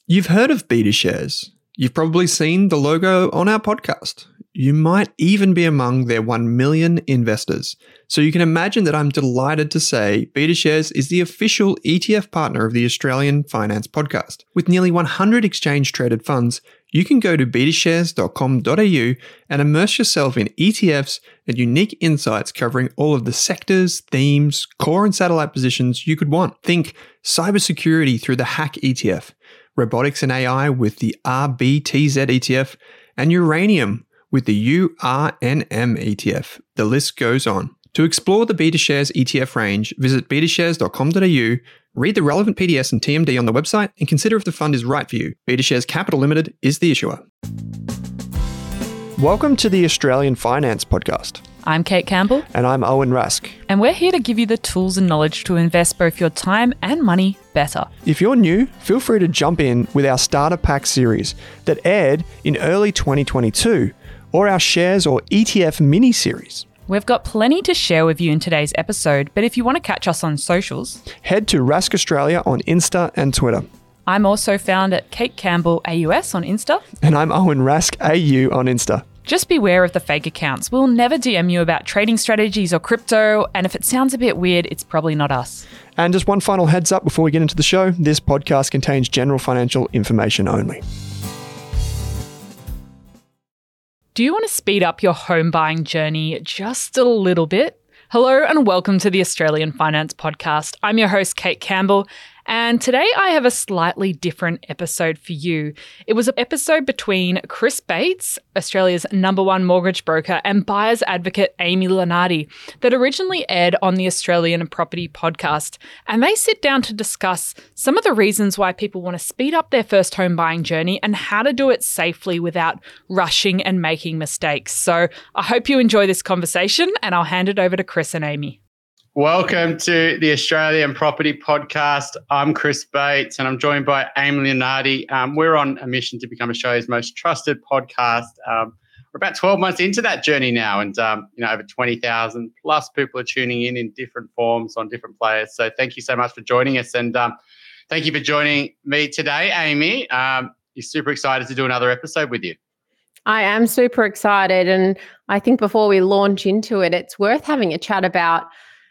You've heard of BetaShares. You've probably seen the logo on our podcast. You might even be among their 1 million investors. So you can imagine that I'm delighted to say BetaShares is the official ETF partner of the Australian Finance Podcast. With nearly 100 exchange-traded funds, you can go to betashares.com.au and immerse yourself in ETFs and unique insights covering all of the sectors, themes, core and satellite positions you could want. Think cybersecurity through the Hack ETF, robotics and AI with the RBTZ ETF, and uranium with the URNM ETF. The list goes on. To explore the BetaShares ETF range, visit betashares.com.au, read the relevant PDS and TMD on the website, and consider if the fund is right for you. BetaShares Capital Limited is the issuer. Welcome to the Australian Finance Podcast. I'm Kate Campbell. And I'm Owen Rask. And we're here to give you the tools and knowledge to invest both your time and money better. If you're new, feel free to jump in with our Starter Pack series that aired in early 2022, or our Shares or ETF mini-series. We've got plenty to share with you in today's episode, but if you want to catch us on socials, head to Rask Australia on Insta and Twitter. I'm also found at Kate Campbell AUS on Insta. And I'm Owen Rask AU on Insta. Just beware of the fake accounts. We'll never DM you about trading strategies or crypto, and if it sounds a bit weird, it's probably not us. And just one final heads up before we get into the show, this podcast contains general financial information only. Do you want to speed up your home buying journey just a little bit? Hello and welcome to the Australian Finance Podcast. I'm your host, Kate Campbell, and today I have a slightly different episode for you. It was an episode between Chris Bates, Australia's #1 mortgage broker, and buyer's advocate Amy Lunardi that originally aired on the Australian Property Podcast. And they sit down to discuss some of the reasons why people want to speed up their first home buying journey and how to do it safely without rushing and making mistakes. So I hope you enjoy this conversation, and I'll hand it over to Chris and Amy. Welcome to the Australian Property Podcast. I'm Chris Bates and I'm joined by Amy Lunardi. We're on a mission to become Australia's most trusted podcast. We're about 12 months into that journey now, and over 20,000 plus people are tuning in different forms on different players. So thank you so much for joining us, and thank you for joining me today, Amy. You're super excited to do another episode with you. I am super excited, and I think before we launch into it, it's worth having a chat about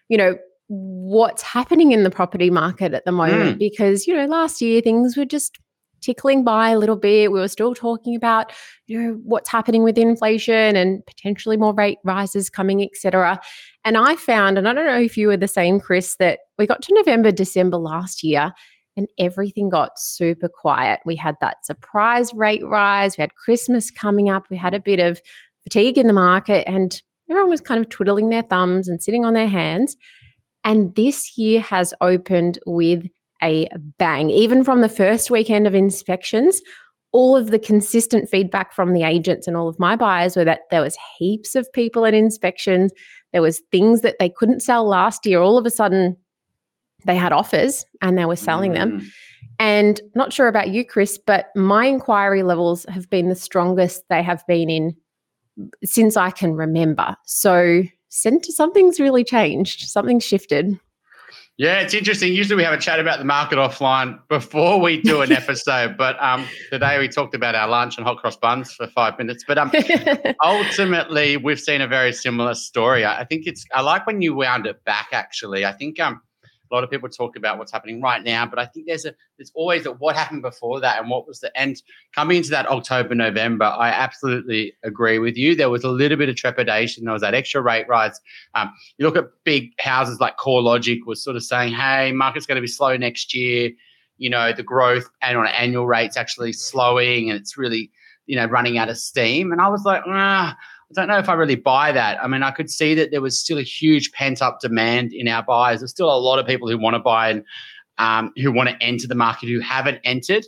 what's happening in the property market at the moment, because, last year things were just tickling by a little bit. We were still talking about, what's happening with inflation and potentially more rate rises coming, etc. And I found, and I don't know if you were the same, Chris, that we got to November, December last year and everything got super quiet. We had that surprise rate rise. We had Christmas coming up. We had a bit of fatigue in the market, and everyone was kind of twiddling their thumbs and sitting on their hands. And this year has opened with a bang. Even from the first weekend of inspections, all of the consistent feedback from the agents and all of my buyers were that there was heaps of people at inspections. There was things that they couldn't sell last year. All of a sudden, they had offers and they were selling them. And not sure about you, Chris, but my inquiry levels have been the strongest they have been in since I can remember. So something's really changed. Something's shifted. Yeah, it's interesting. Usually we have a chat about the market offline before we do an episode, but today we talked about our lunch and hot cross buns for 5 minutes. But ultimately, we've seen a very similar story. I like when you wound it back, actually. I think a lot of people talk about what's happening right now, but I think there's always what happened before that and what was the end. Coming into that October, November, I absolutely agree with you. There was a little bit of trepidation. There was that extra rate rise. You look at big houses like CoreLogic was sort of saying, hey, market's going to be slow next year. The growth and on annual rates actually slowing, and it's really, running out of steam. And I was like, I don't know if I really buy that. I mean, I could see that there was still a huge pent-up demand in our buyers. There's still a lot of people who want to buy and who want to enter the market who haven't entered.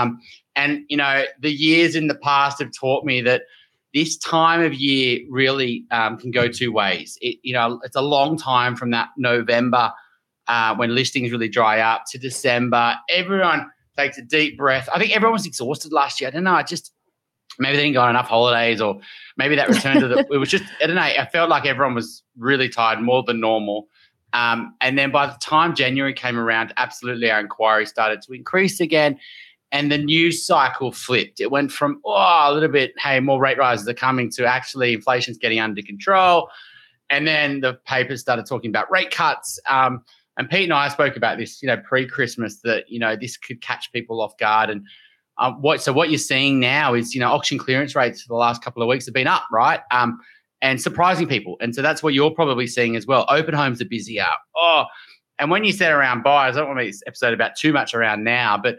The years in the past have taught me that this time of year really can go two ways. It's a long time from that November when listings really dry up to December. Everyone takes a deep breath. I think everyone was exhausted last year. I don't know. Maybe they didn't go on enough holidays, or maybe that return to it was just, I don't know. I felt like everyone was really tired, more than normal. And then by the time January came around, absolutely our inquiry started to increase again. and the news cycle flipped. It went from, a little bit, hey, more rate rises are coming, to actually inflation's getting under control. And then the papers started talking about rate cuts. And Pete and I spoke about this, pre-Christmas, that, this could catch people off guard. And what you're seeing now is, auction clearance rates for the last couple of weeks have been up, right? And surprising people. And so that's what you're probably seeing as well. Open homes are busier. And when you said around buyers, I don't want to make this episode about too much around now, but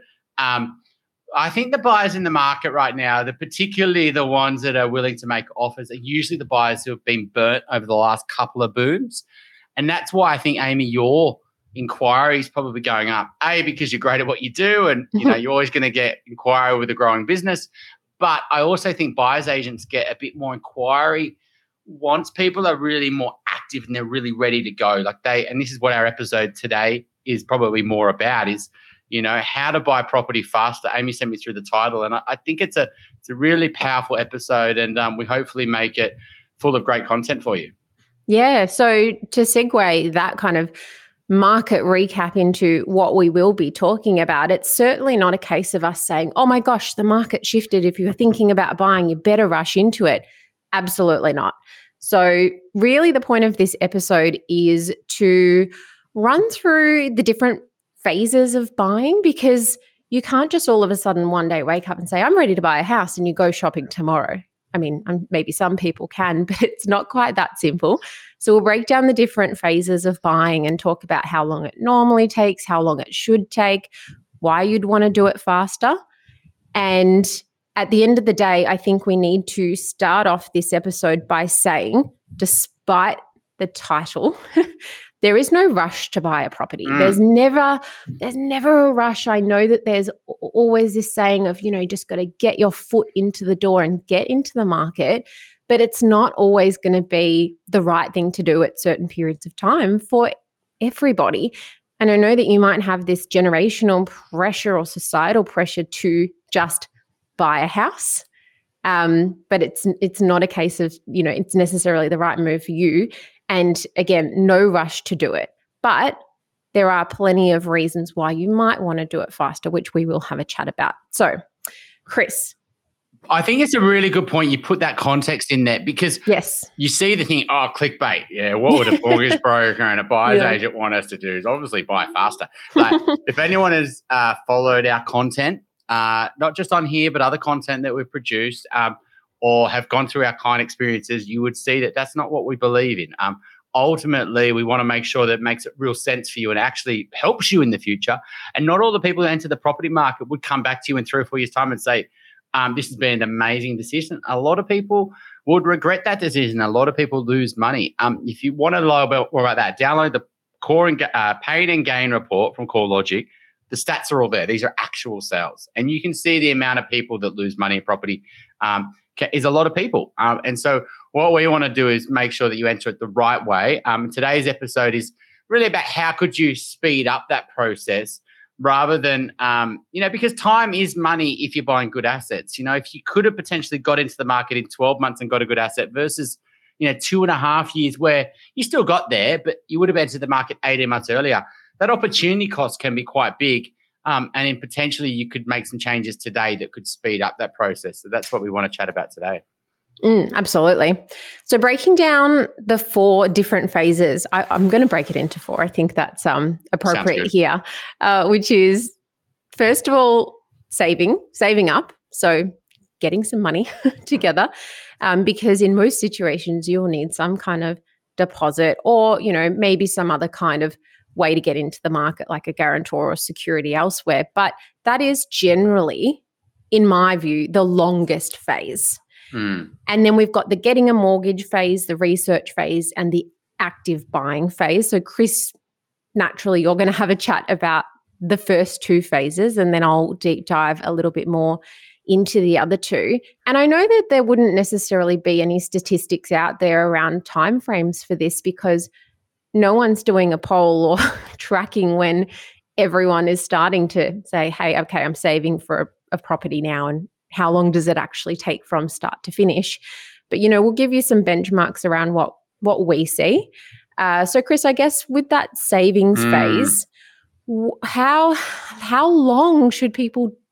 I think the buyers in the market right now, particularly the ones that are willing to make offers, are usually the buyers who have been burnt over the last couple of booms. And that's why I think, Amy, your inquiry is probably going up. A, because you're great at what you do, and you're always going to get inquiry with a growing business. But I also think buyers agents get a bit more inquiry once people are really more active and they're really ready to go. And this is what our episode today is probably more about, is, how to buy property faster. Amy sent me through the title, and I think it's a really powerful episode, and we hopefully make it full of great content for you. Yeah. So to segue that kind of market recap into what we will be talking about, it's certainly not a case of us saying, oh my gosh, the market shifted. If you're thinking about buying, you better rush into it. Absolutely not. So really the point of this episode is to run through the different phases of buying, because you can't just all of a sudden one day wake up and say, I'm ready to buy a house, and you go shopping tomorrow. I mean, maybe some people can, but it's not quite that simple. So we'll break down the different phases of buying and talk about how long it normally takes, how long it should take, why you'd want to do it faster. And at the end of the day, I think we need to start off this episode by saying, despite the title, there is no rush to buy a property. There's never a rush. I know that there's always this saying of, you just got to get your foot into the door and get into the market, but it's not always going to be the right thing to do at certain periods of time for everybody. And I know that you might have this generational pressure or societal pressure to just buy a house. But it's not a case of, it's necessarily the right move for you. And again, no rush to do it. But there are plenty of reasons why you might want to do it faster, which we will have a chat about. So, Chris. I think it's a really good point. You put that context in there, because yes, you see the thing, clickbait. Yeah, what would a mortgage broker and a buyer's agent want us to do? Is obviously buy faster. But if anyone has followed our content, not just on here, but other content that we've produced, or have gone through our client experiences, you would see that that's not what we believe in. Ultimately, we want to make sure that it makes it real sense for you and actually helps you in the future. And not all the people who enter the property market would come back to you in 3 or 4 years' time and say, this has been an amazing decision. A lot of people would regret that decision. A lot of people lose money. If you want to know more about that, download the Core and Pain and Gain report from CoreLogic. The stats are all there. These are actual sales. And you can see the amount of people that lose money in property is a lot of people. And so what we want to do is make sure that you enter it the right way. Today's episode is really about how could you speed up that process rather than, because time is money if you're buying good assets. If you could have potentially got into the market in 12 months and got a good asset versus, 2.5 years where you still got there, but you would have entered the market 18 months earlier. That opportunity cost can be quite big. And then potentially you could make some changes today that could speed up that process. So that's what we want to chat about today. Absolutely. So breaking down the 4 different phases, I'm going to break it into 4. I think that's appropriate here, which is, first of all, saving up. So getting some money together, because in most situations you'll need some kind of deposit or, maybe some other kind of way to get into the market, like a guarantor or security elsewhere. But that is generally, in my view, the longest phase. And then we've got the getting a mortgage phase, the research phase, and the active buying phase. So Chris, naturally, you're going to have a chat about the first 2 phases, and then I'll deep dive a little bit more into the other 2. And I know that there wouldn't necessarily be any statistics out there around timeframes for this, because no one's doing a poll or tracking when everyone is starting to say, hey, okay, I'm saving for a property now, and how long does it actually take from start to finish? But, we'll give you some benchmarks around what we see. So, Chris, I guess with that savings phase, how long should people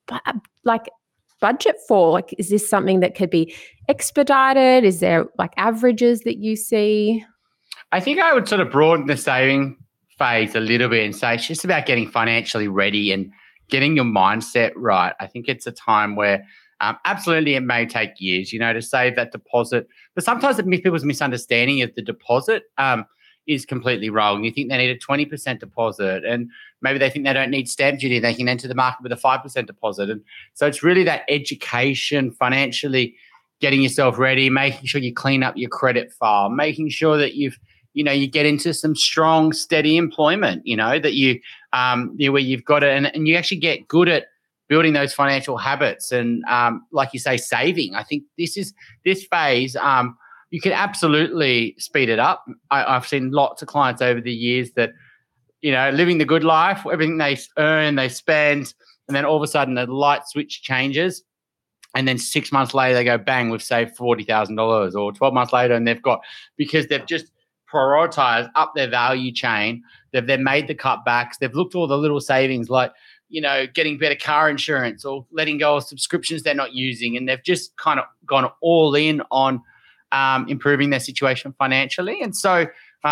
budget for? Like, is this something that could be expedited? Is there like averages that you see? I think I would sort of broaden the saving phase a little bit and say it's just about getting financially ready and getting your mindset right. I think it's a time where absolutely it may take years, to save that deposit. But sometimes people's misunderstanding of the deposit is completely wrong. You think they need a 20% deposit, and maybe they think they don't need stamp duty. They can enter the market with a 5% deposit. And so it's really that education, financially getting yourself ready, making sure you clean up your credit file, making sure that you get into some strong, steady employment, that where you've got it and you actually get good at building those financial habits and, like you say, saving. I think this phase, you can absolutely speed it up. I've seen lots of clients over the years that, living the good life, everything they earn, they spend, and then all of a sudden the light switch changes. And then 6 months later, they go, bang, we've saved $40,000, or 12 months later, and because they've just prioritized up their value chain. They've then made the cutbacks. They've looked at all the little savings like, getting better car insurance or letting go of subscriptions they're not using. And they've just kind of gone all in on improving their situation financially. And so,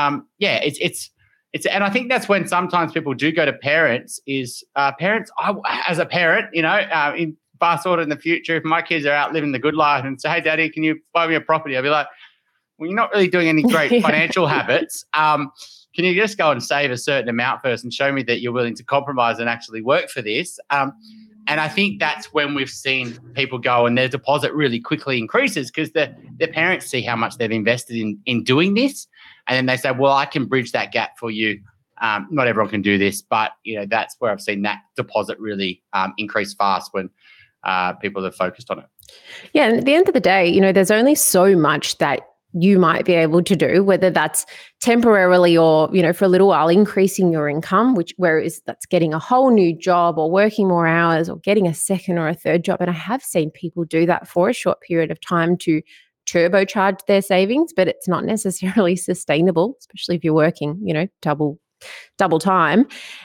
it's and I think that's when sometimes people do go to parents is parents, as a parent, in fast forward in the future, if my kids are out living the good life and say, hey, Daddy, can you buy me a property? I'll be like, well, you're not really doing any great financial habits. Can you just go and save a certain amount first and show me that you're willing to compromise and actually work for this? And I think that's when we've seen people go and their deposit really quickly increases because their parents see how much they've invested in doing this. And then they say, well, I can bridge that gap for you. Not everyone can do this, but, that's where I've seen that deposit really increase fast when people are focused on it. Yeah. And at the end of the day, there's only so much that you might be able to do, whether that's temporarily or, for a little while increasing your income, whereas that's getting a whole new job or working more hours or getting a second or a third job. And I have seen people do that for a short period of time to turbocharge their savings, but it's not necessarily sustainable, especially if you're working, double time.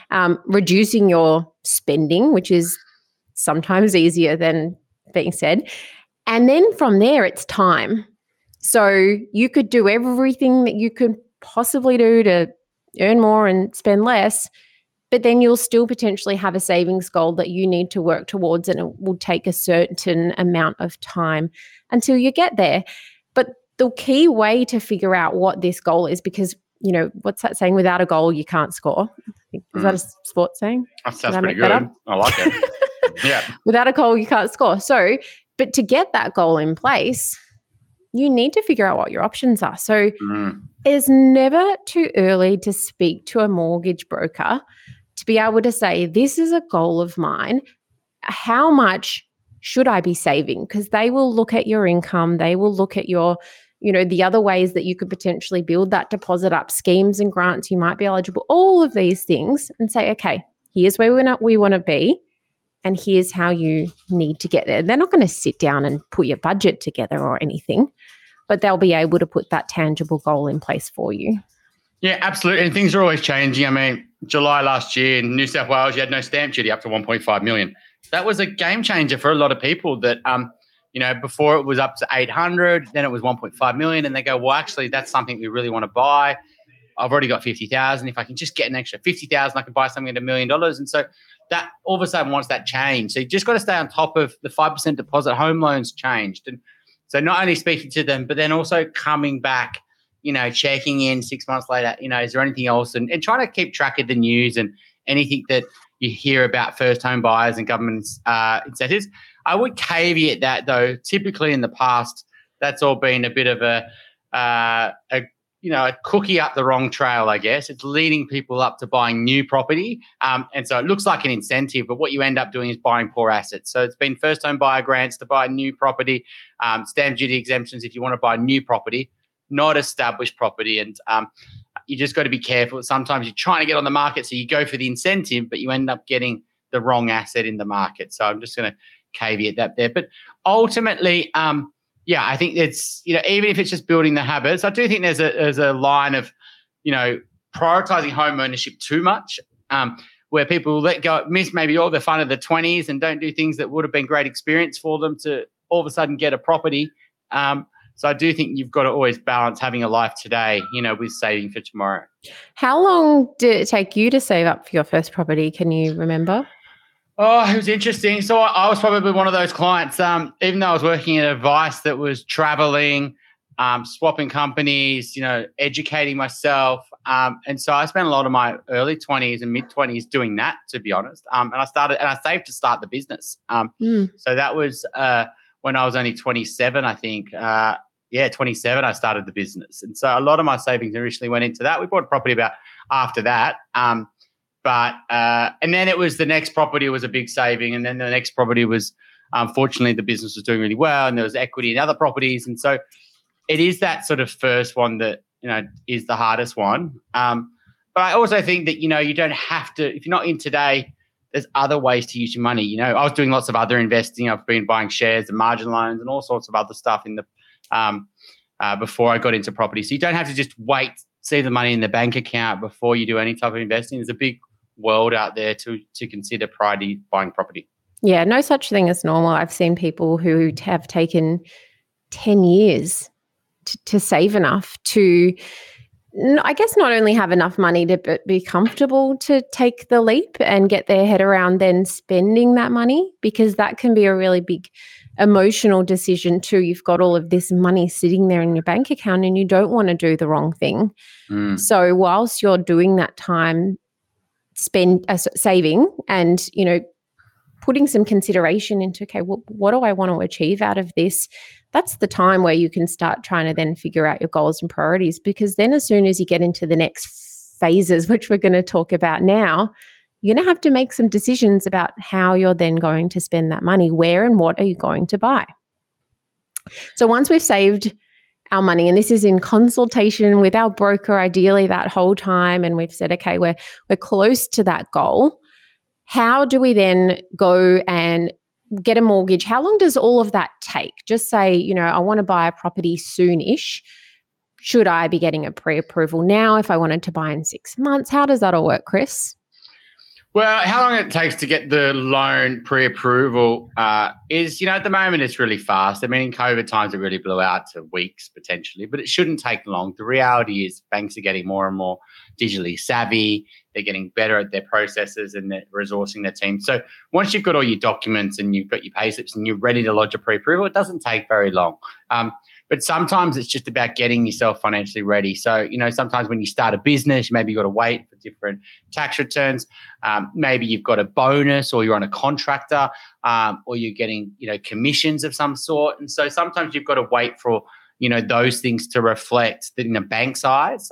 Reducing your spending, which is sometimes easier than being said. And then from there, it's time. So you could do everything that you could possibly do to earn more and spend less, but then you'll still potentially have a savings goal that you need to work towards, and it will take a certain amount of time until you get there. But the key way to figure out what this goal is, because, what's that saying? Without a goal, you can't score. Is that a sports saying? That sounds pretty good. I like it. Yeah. Without a goal, you can't score. So, but to get that goal in place, you need to figure out what your options are. So it's never too early to speak to a mortgage broker to be able to say, this is a goal of mine. How much should I be saving? Because they will look at your income. They will look at your, the other ways that you could potentially build that deposit up, schemes and grants you might be eligible, all of these things, and say, okay, here's where we want to be. And here's how you need to get there. They're not going to sit down and put your budget together or anything, but they'll be able to put that tangible goal in place for you. Yeah, absolutely. And things are always changing. I mean, July last year in New South Wales, you had no stamp duty up to 1.5 million. That was a game changer for a lot of people that, before it was up to 800, then it was 1.5 million. And they go, well, actually, that's something we really want to buy. I've already got 50,000. If I can just get an extra 50,000, I can buy something at $1 million. And so that all of a sudden wants that change. So you just got to stay on top of the 5% deposit. Home loans changed. And so not only speaking to them, but then also coming back, checking in 6 months later, is there anything else? And trying to keep track of the news and anything that you hear about first home buyers and government incentives. I would caveat that, though, typically in the past, that's all been a bit of a cookie up the wrong trail, I guess. It's leading people up to buying new property. And so it looks like an incentive, but what you end up doing is buying poor assets. So it's been first home buyer grants to buy new property, stamp duty exemptions if you want to buy new property, not established property. And you just got to be careful. Sometimes you're trying to get on the market, so you go for the incentive, but you end up getting the wrong asset in the market. So I'm just going to caveat that there. But ultimately, I think it's, even if it's just building the habits, I do think there's a line of, prioritizing home ownership too much where people let go, miss maybe all the fun of the 20s and don't do things that would have been great experience for them to all of a sudden get a property. So I do think you've got to always balance having a life today, with saving for tomorrow. How long did it take you to save up for your first property? Can you remember? Oh, it was interesting. So I was probably one of those clients, even though I was working in advice that was traveling, swapping companies, educating myself. And so I spent a lot of my early 20s and mid 20s doing that, to be honest. And I saved to start the business. So that was when I was only 27, I think. 27, I started the business. And so a lot of my savings initially went into that. We bought a property about after that. And then it was the next property was a big saving. And then the next property was, fortunately, the business was doing really well and there was equity in other properties. And so it is that sort of first one that, is the hardest one. But I also think that, you don't have to, if you're not in today, there's other ways to use your money. I was doing lots of other investing. I've been buying shares and margin loans and all sorts of other stuff in the before I got into property. So you don't have to just wait, see the money in the bank account before you do any type of investing. There's a big world out there to consider prior to buying property. Yeah, no such thing as normal. I've seen people who have taken 10 years to save enough to, I guess, not only have enough money to be comfortable to take the leap and get their head around then spending that money, because that can be a really big emotional decision too. You've got all of this money sitting there in your bank account and you don't want to do the wrong thing. So whilst you're doing that time, saving and, putting some consideration into, okay, what do I want to achieve out of this? That's the time where you can start trying to then figure out your goals and priorities, because then as soon as you get into the next phases, which we're going to talk about now, you're going to have to make some decisions about how you're then going to spend that money, where and what are you going to buy. So once we've saved our money, and this is in consultation with our broker, ideally that whole time, and we've said, okay, we're close to that goal, how do we then go and get a mortgage? How long does all of that take? Just say, I want to buy a property soonish. Should I be getting a pre-approval now if I wanted to buy in 6 months? How does that all work, Chris? Well, how long it takes to get the loan pre-approval is, at the moment it's really fast. I mean, in COVID times it really blew out to weeks potentially, but it shouldn't take long. The reality is banks are getting more and more digitally savvy. They're getting better at their processes and they're resourcing their team. So once you've got all your documents and you've got your pay slips and you're ready to lodge a pre-approval, it doesn't take very long. But sometimes it's just about getting yourself financially ready. So, sometimes when you start a business, maybe you've got to wait for different tax returns. Maybe you've got a bonus or you're on a contractor or you're getting, commissions of some sort. And so sometimes you've got to wait for, those things to reflect in the bank's eyes.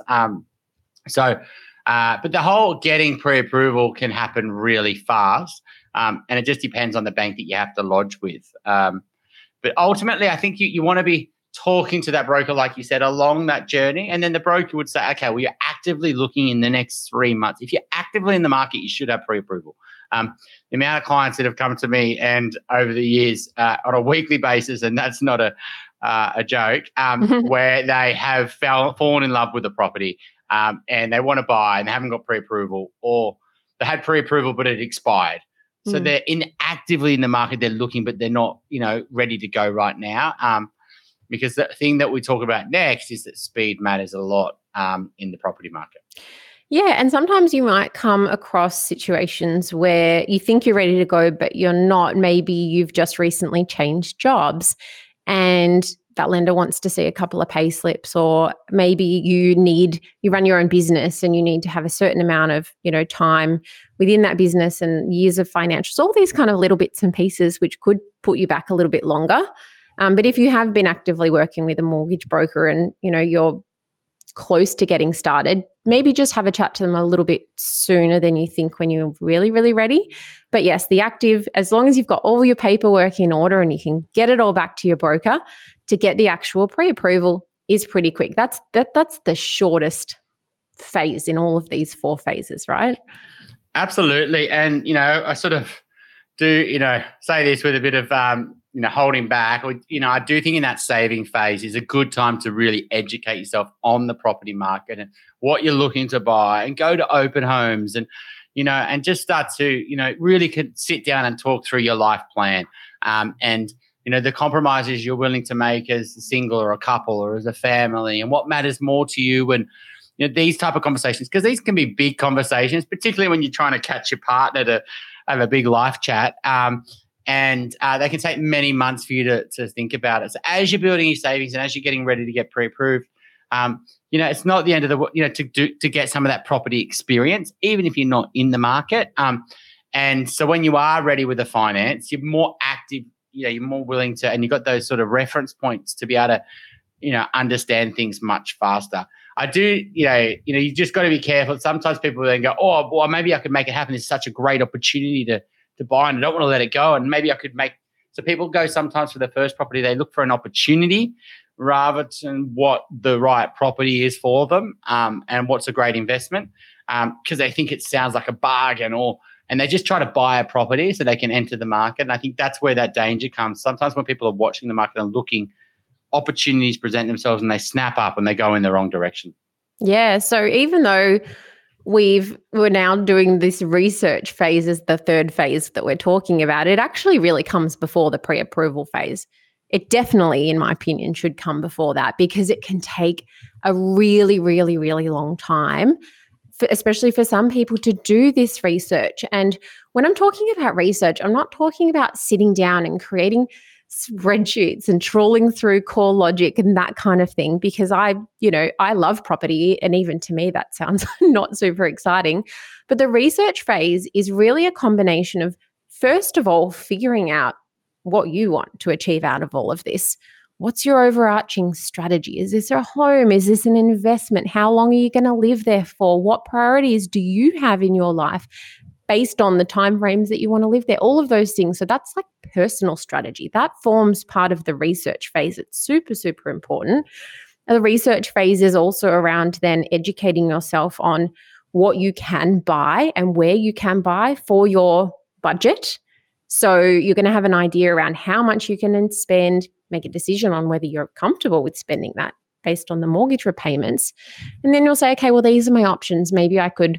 But the whole getting pre-approval can happen really fast. And it just depends on the bank that you have to lodge with. But ultimately, I think you want to be talking to that broker, like you said, along that journey. And then the broker would say, okay, well, you're actively looking in the next 3 months. If you're actively in the market, you should have pre-approval. The amount of clients that have come to me and over the years on a weekly basis, and that's not a joke, where they have fallen in love with a property and they want to buy and they haven't got pre-approval, or they had pre-approval but it expired. So they're actively in the market, they're looking, but they're not, ready to go right now. Because the thing that we talk about next is that speed matters a lot in the property market. Yeah, and sometimes you might come across situations where you think you're ready to go, but you're not. Maybe you've just recently changed jobs and that lender wants to see a couple of pay slips, or maybe you run your own business and you need to have a certain amount of, time within that business and years of financials, all these kind of little bits and pieces which could put you back a little bit longer. But if you have been actively working with a mortgage broker and, you're close to getting started, maybe just have a chat to them a little bit sooner than you think when you're really, really ready. But yes, the active, as long as you've got all your paperwork in order and you can get it all back to your broker to get the actual pre-approval, is pretty quick. That's the shortest phase in all of these 4 phases, right? Absolutely. And, I sort of do, say this with a bit of, holding back. I do think in that saving phase is a good time to really educate yourself on the property market and what you're looking to buy, and go to open homes and, and just start to, really could sit down and talk through your life plan, and the compromises you're willing to make as a single or a couple or as a family, and what matters more to you, and these type of conversations, because these can be big conversations, particularly when you're trying to catch your partner to have a big life chat. And they can take many months for you to think about it. So as you're building your savings and as you're getting ready to get pre-approved, it's not the end of the to get some of that property experience, even if you're not in the market. And so when you are ready with the finance, you're more active. You're more willing to, and you've got those sort of reference points to be able to, understand things much faster. I do, you just got to be careful. Sometimes people then go, oh, well, maybe I could make it happen. It's such a great opportunity to buy, and I don't want to let it go. And maybe I could so people go sometimes for the first property, they look for an opportunity rather than what the right property is for them, and what's a great investment, because they think it sounds like a bargain, and they just try to buy a property so they can enter the market. And I think that's where that danger comes. Sometimes when people are watching the market and looking, opportunities present themselves and they snap up and they go in the wrong direction. Yeah. So even though we're now doing this research phase as the third phase that we're talking about, it actually really comes before the pre-approval phase. It definitely, in my opinion, should come before that, because it can take a really, really, really long time, especially for some people, to do this research. And when I'm talking about research, I'm not talking about sitting down and creating spreadsheets and trawling through CoreLogic and that kind of thing, because I love property, and even to me that sounds not super exciting. But the research phase is really a combination of, first of all, figuring out what you want to achieve out of all of this. What's your overarching strategy? Is this a home? Is this an investment? How long are you going to live there for? What priorities do you have in your life based on the timeframes that you want to live there? All of those things. So that's like personal strategy. That forms part of the research phase. It's super, super important. The research phase is also around then educating yourself on what you can buy and where you can buy for your budget. So you're going to have an idea around how much you can spend, make a decision on whether you're comfortable with spending that based on the mortgage repayments. And then you'll say, okay, well, these are my options. Maybe I could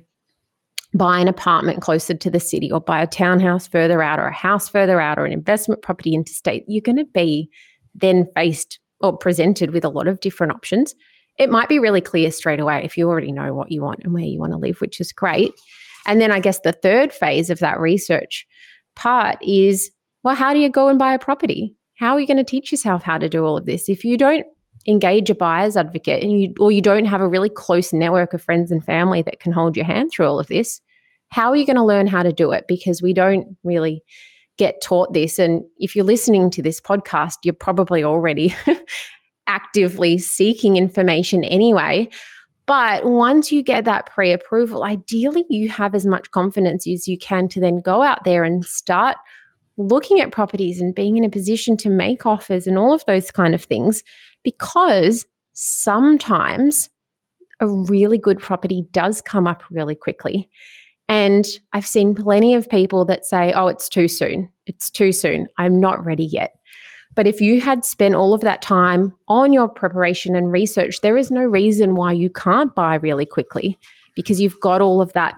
buy an apartment closer to the city, or buy a townhouse further out, or a house further out, or an investment property interstate. You're going to be then faced or presented with a lot of different options. It might be really clear straight away if you already know what you want and where you want to live, which is great. And then I guess the third phase of that research part is, well, how do you go and buy a property? How are you going to teach yourself how to do all of this? If you don't engage a buyer's advocate, and you don't have a really close network of friends and family that can hold your hand through all of this, how are you going to learn how to do it? Because we don't really get taught this. And if you're listening to this podcast, you're probably already actively seeking information anyway. But once you get that pre-approval, ideally you have as much confidence as you can to then go out there and start looking at properties and being in a position to make offers and all of those kind of things, because sometimes a really good property does come up really quickly. And I've seen plenty of people that say, oh, it's too soon. It's too soon. I'm not ready yet. But if you had spent all of that time on your preparation and research, there is no reason why you can't buy really quickly, because you've got all of that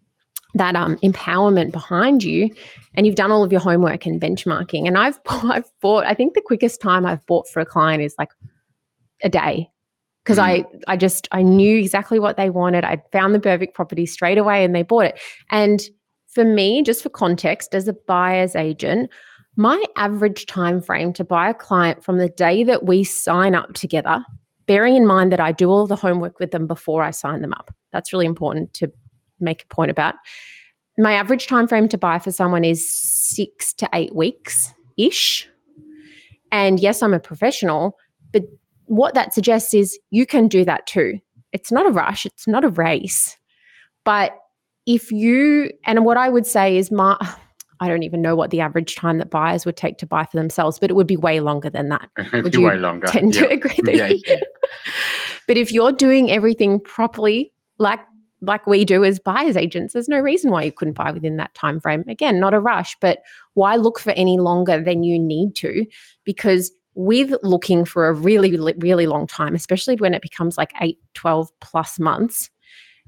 empowerment behind you, and you've done all of your homework and benchmarking. And I've bought, I think the quickest time I've bought for a client is like a day, because I knew exactly what they wanted. I found the perfect property straight away and they bought it. And for me, just for context, as a buyer's agent, my average time frame to buy a client from the day that we sign up together, bearing in mind that I do all the homework with them before I sign them up. That's really important to make a point about. My average time frame to buy for someone is 6 to 8 weeks-ish. And yes, I'm a professional, but what that suggests is you can do that too. It's not a rush. It's not a race. But if you, and what I would say is I don't even know what the average time that buyers would take to buy for themselves, but it would be way longer than that. Would you way longer. Tend to agree there? Yeah. But if you're doing everything properly, like we do as buyers agents, there's no reason why you couldn't buy within that time frame. Again, not a rush, but why look for any longer than you need to? Because with looking for a really, really long time, especially when it becomes like 8, 12 plus months,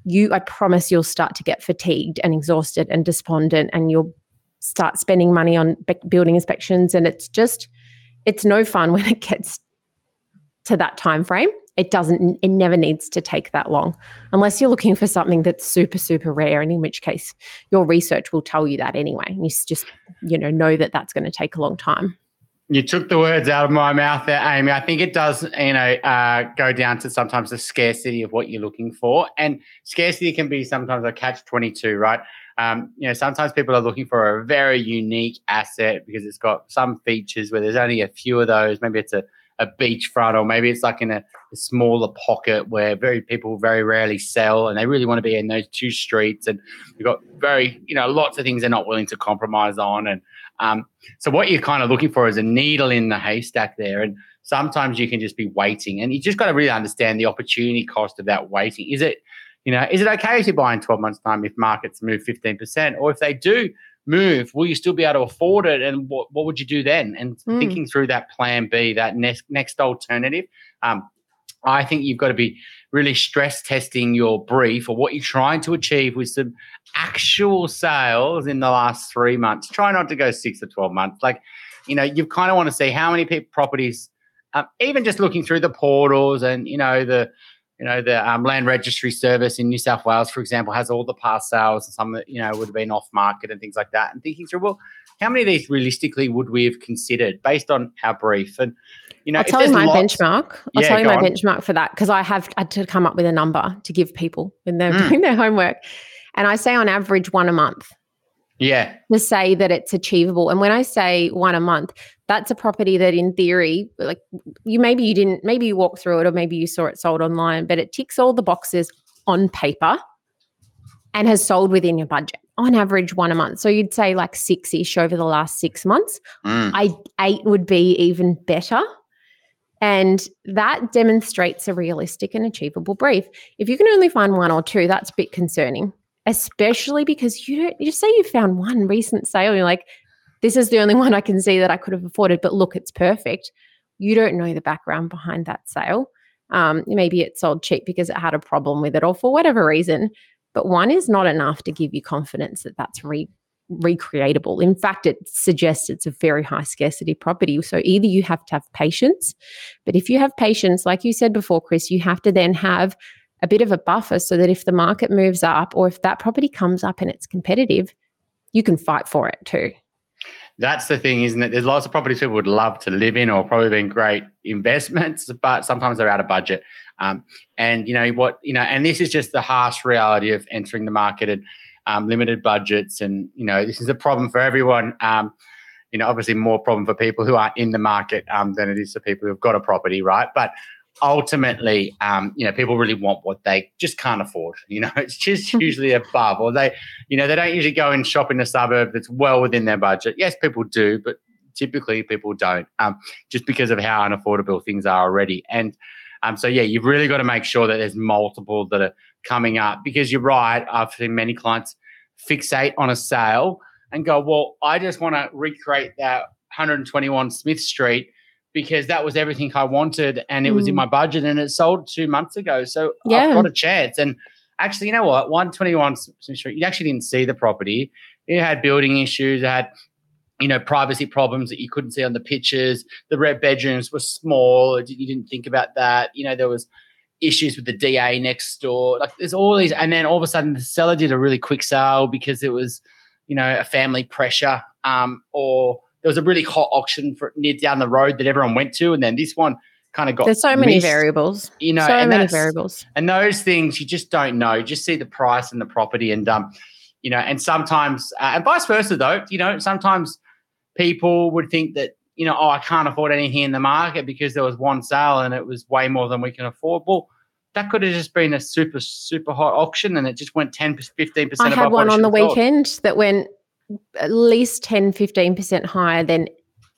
I promise you'll start to get fatigued and exhausted and despondent, and you'll start spending money on building inspections. And it's no fun when it gets to that time frame. It never needs to take that long, unless you're looking for something that's super, super rare, and in which case your research will tell you that anyway. You just, know that that's going to take a long time. You took the words out of my mouth there, Amy. I think it does, go down to sometimes the scarcity of what you're looking for. And scarcity can be sometimes a catch-22, right? Sometimes people are looking for a very unique asset because it's got some features where there's only a few of those. Maybe it's a beachfront, or maybe it's like in a smaller pocket where people very rarely sell, and they really want to be in those two streets. And you've got lots of things they're not willing to compromise on. And so what you're kind of looking for is a needle in the haystack there. And sometimes you can just be waiting, and you just got to really understand the opportunity cost of that waiting. Is it okay if you buy in 12 months' time if markets move 15%? Or if they do move, will you still be able to afford it? And what would you do then? And thinking through that plan B, that next alternative, I think you've got to be really stress testing your brief or what you're trying to achieve with some actual sales in the last 3 months. Try not to go 6 or 12 months. You kind of want to see how many properties, even just looking through the portals and, the Land Registry Service in New South Wales, for example, has all the past sales and some that, would have been off market and things like that. And thinking through, well, how many of these realistically would we have considered based on our brief? And, I'll tell you my benchmark. I'll tell you my benchmark for that, because I have had to come up with a number to give people when they're doing their homework. And I say on average 1 a month. Yeah. To say that it's achievable. And when I say 1 a month, that's a property that in theory, maybe you walked through it, or maybe you saw it sold online, but it ticks all the boxes on paper and has sold within your budget. On average 1 a month. So you'd say 6-ish over the last 6 months. 8 would be even better. And that demonstrates a realistic and achievable brief. If you can only find 1 or 2, that's a bit concerning. Especially because you say you found one recent sale, you're like, this is the only one I can see that I could have afforded, but look, it's perfect. You don't know the background behind that sale. Maybe it sold cheap because it had a problem with it, or for whatever reason, but 1 is not enough to give you confidence that that's recreatable. In fact, it suggests it's a very high scarcity property. So either you have to have patience, but if you have patience, like you said before, Chris, you have to then have a bit of a buffer so that if the market moves up, or if that property comes up and it's competitive, you can fight for it too. That's the thing, isn't it? There's lots of properties people would love to live in, or probably been great investments, but sometimes they're out of budget. And this is just the harsh reality of entering the market and limited budgets. And, this is a problem for everyone. Obviously more problem for people who aren't in the market than it is for people who've got a property, right? But ultimately, people really want what they just can't afford. It's just usually above, or they don't usually go and shop in a suburb that's well within their budget. Yes, people do, but typically people don't, just because of how unaffordable things are already. And you've really got to make sure that there's multiple that are coming up, because you're right. I've seen many clients fixate on a sale and go, well, I just want to recreate that 121 Smith Street because that was everything I wanted and it was in my budget and it sold 2 months ago. So I've got a chance. And actually, you know what? 121 Smith Street, you actually didn't see the property. It had building issues. It had, privacy problems that you couldn't see on the pictures. The red bedrooms were small. You didn't think about that. There was issues with the DA next door. There's all these. And then all of a sudden the seller did a really quick sale because it was, a family pressure or there was a really hot auction for near down the road that everyone went to. And then this one kind of got There's so many variables. So many variables. And those things you just don't know. You just see the price and the property and, and sometimes, and vice versa though, sometimes people would think that, I can't afford anything in the market because there was one sale and it was way more than we can afford. Well, that could have just been a super, super hot auction and it just went 10, 15% above. I had one on the weekend that went at least 10, 15% higher than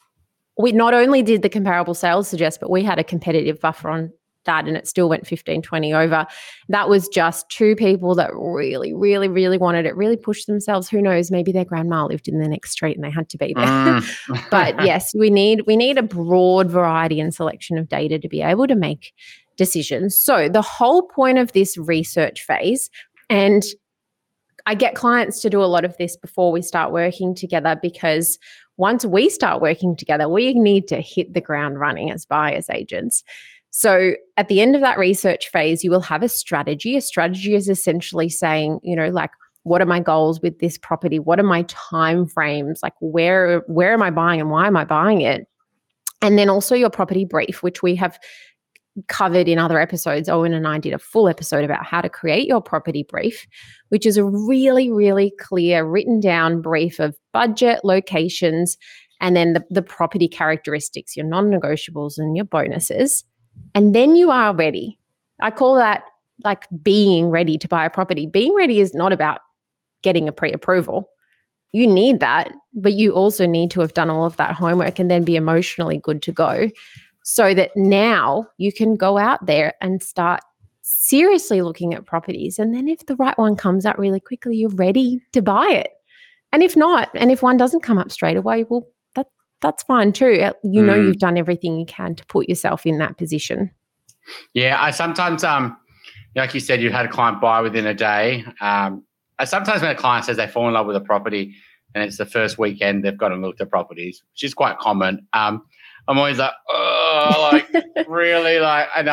we not only did the comparable sales suggest, but we had a competitive buffer on that and it still went 15, 20 over. That was just 2 people that really, really, really wanted it, really pushed themselves. Who knows, maybe their grandma lived in the next street and they had to be there. But yes, we need a broad variety and selection of data to be able to make decisions. So the whole point of this research phase And I get clients to do a lot of this before we start working together, because once we start working together, we need to hit the ground running as buyer's agents. So at the end of that research phase, you will have a strategy. A strategy is essentially saying, like, what are my goals with this property? What are my time frames? Like, where am I buying and why am I buying it? And then also your property brief, which we have covered in other episodes. Owen and I did a full episode about how to create your property brief, which is a really, really clear written down brief of budget, locations, and then the property characteristics, your non-negotiables and your bonuses. And then you are ready. I call that like being ready to buy a property. Being ready is not about getting a pre-approval. You need that, but you also need to have done all of that homework and then be emotionally good to go, so that now you can go out there and start seriously looking at properties. And then if the right one comes up really quickly, you're ready to buy it. And if not, and if one doesn't come up straight away, well, that's fine too. You've done everything you can to put yourself in that position. Yeah, I sometimes, like you said, you had a client buy within a day. Sometimes when a client says they fall in love with a property and it's the first weekend they've got to look at properties, which is quite common. I'm always like, oh, like really, like, and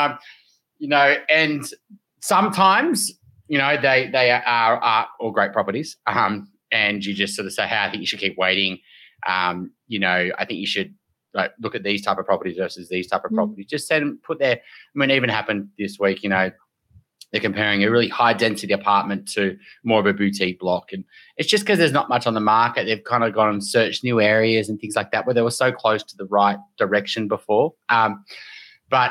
and sometimes, they are all great properties. And you just sort of say, hey, I think you should keep waiting. I think you should like look at these type of properties versus these type of properties. Just put there. I mean, it even happened this week, they're comparing a really high density apartment to more of a boutique block. And it's just because there's not much on the market. They've kind of gone and searched new areas and things like that where they were so close to the right direction before. But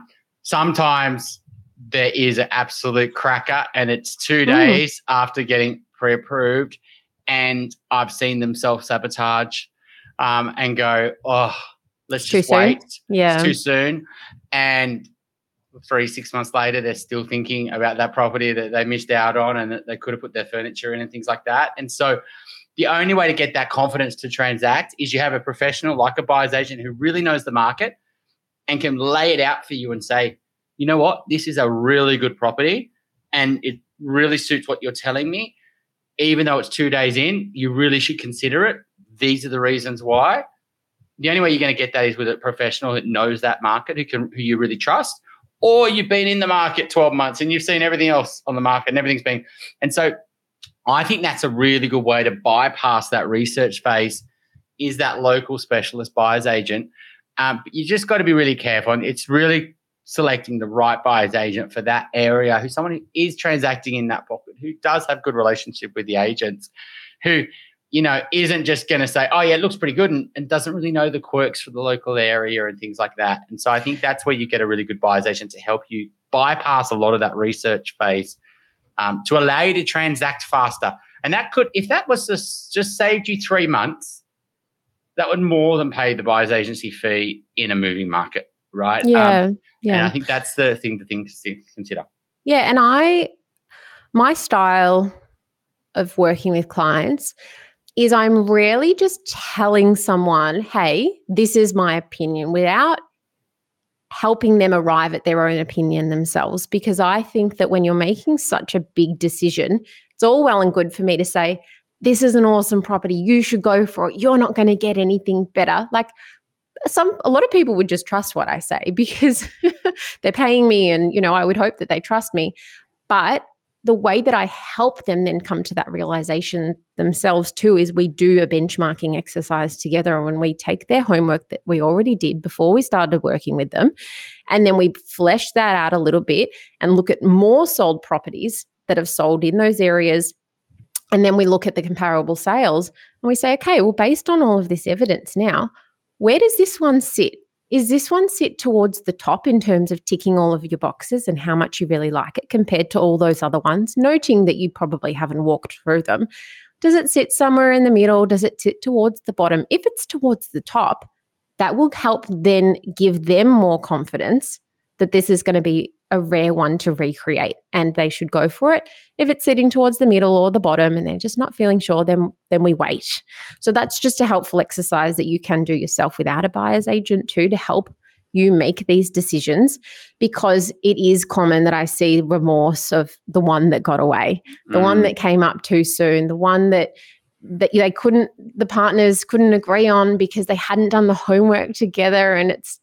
sometimes there is an absolute cracker and it's 2 days after getting pre-approved, and I've seen them self-sabotage and go, oh, let's just wait. Yeah. It's too soon. And 3-6 months later, they're still thinking about that property that they missed out on and that they could have put their furniture in and things like that. And so the only way to get that confidence to transact is you have a professional like a buyer's agent who really knows the market and can lay it out for you and say, you know what, this is a really good property and it really suits what you're telling me. Even though it's 2 days in, you really should consider it. These are the reasons why. The only way you're going to get that is with a professional that knows that market, who you really trust, or you've been in the market 12 months and you've seen everything else on the market and everything's been. And so I think that's a really good way to bypass that research phase, is that local specialist buyer's agent. But you just got to be really careful. And it's really selecting the right buyer's agent for that area, who's someone who is transacting in that pocket, who does have good relationship with the agents, who, isn't just going to say, oh, yeah, it looks pretty good and doesn't really know the quirks for the local area and things like that. And so I think that's where you get a really good buyer's agent to help you bypass a lot of that research phase to allow you to transact faster. And that could, if that was just saved you 3 months, that would more than pay the buyer's agency fee in a moving market, right? Yeah. And I think that's the thing to consider. Yeah. And my style of working with clients is I'm rarely just telling someone, hey, this is my opinion, without helping them arrive at their own opinion themselves. Because I think that when you're making such a big decision, it's all well and good for me to say, this is an awesome property, you should go for it, you're not going to get anything better. Like a lot of people would just trust what I say because they're paying me and, I would hope that they trust me. But the way that I help them then come to that realization themselves too is we do a benchmarking exercise together when we take their homework that we already did before we started working with them. And then we flesh that out a little bit and look at more sold properties that have sold in those areas. And then we look at the comparable sales and we say, okay, well, based on all of this evidence now, where does this one sit? Is this one sit towards the top in terms of ticking all of your boxes and how much you really like it compared to all those other ones, noting that you probably haven't walked through them? Does it sit somewhere in the middle? Does it sit towards the bottom? If it's towards the top, that will help then give them more confidence that this is going to be a rare one to recreate and they should go for it. If it's sitting towards the middle or the bottom and they're just not feeling sure, then we wait. So that's just a helpful exercise that you can do yourself without a buyer's agent too, to help you make these decisions, because it is common that I see remorse of the one that got away, the one that came up too soon, the one that the partners couldn't agree on because they hadn't done the homework together. And it's,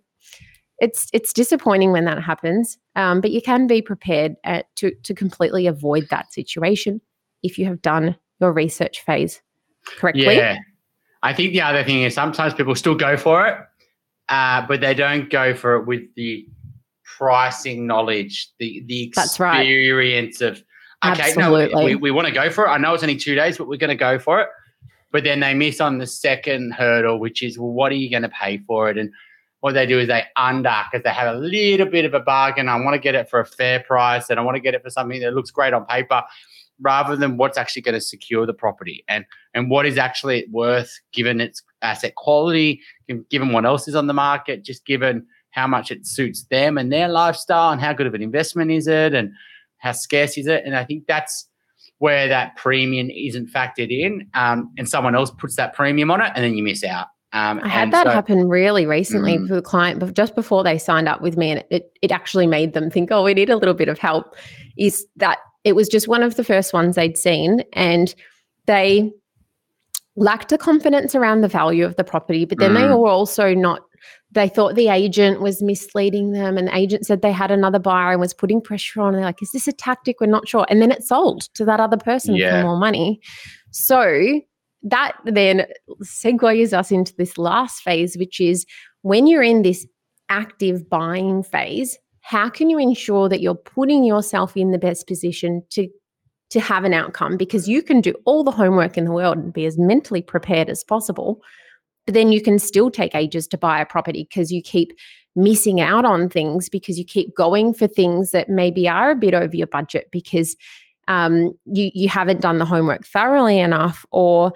it's disappointing when that happens. But you can be prepared to completely avoid that situation if you have done your research phase correctly. Yeah. I think the other thing is sometimes people still go for it, but they don't go for it with the pricing knowledge, the experience of, okay, absolutely. no, we want to go for it. I know it's only 2 days, but we're going to go for it. But then they miss on the second hurdle, which is, well, what are you going to pay for it? And what they do is they because they have a little bit of a bargain. I want to get it for a fair price, and I want to get it for something that looks great on paper, rather than what's actually going to secure the property and what is actually worth given its asset quality, given what else is on the market, just given how much it suits them and their lifestyle, and how good of an investment is it, and how scarce is it. And I think that's where that premium isn't factored in, and someone else puts that premium on it, and then you miss out. I had that happen really recently with a client, but just before they signed up with me, and it actually made them think, oh, we need a little bit of help, is that it was just one of the first ones they'd seen, and they lacked the confidence around the value of the property, but then they were also they thought the agent was misleading them, and the agent said they had another buyer and was putting pressure on. And they're like, is this a tactic? We're not sure. And then it sold to that other person for more money. So that then segues us into this last phase, which is when you're in this active buying phase, how can you ensure that you're putting yourself in the best position to have an outcome? Because you can do all the homework in the world and be as mentally prepared as possible, but then you can still take ages to buy a property because you keep missing out on things, because you keep going for things that maybe are a bit over your budget because you haven't done the homework thoroughly enough, or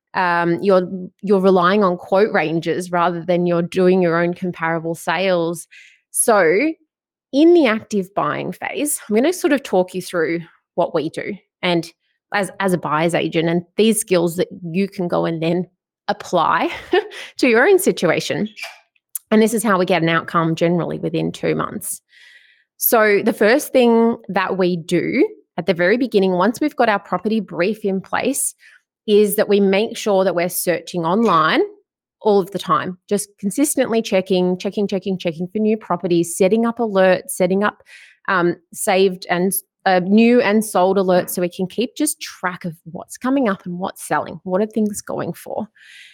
you're relying on quote ranges rather than you're doing your own comparable sales. So in the active buying phase, I'm going to sort of talk you through what we do, and as a buyer's agent, and these skills that you can go and then apply to your own situation. And this is how we get an outcome generally within 2 months. So the first thing that we do at the very beginning, once we've got our property brief in place, is that we make sure that we're searching online all of the time, just consistently checking for new properties, setting up alerts, setting up saved and new and sold alerts, so we can keep just track of what's coming up and what's selling, what are things going for,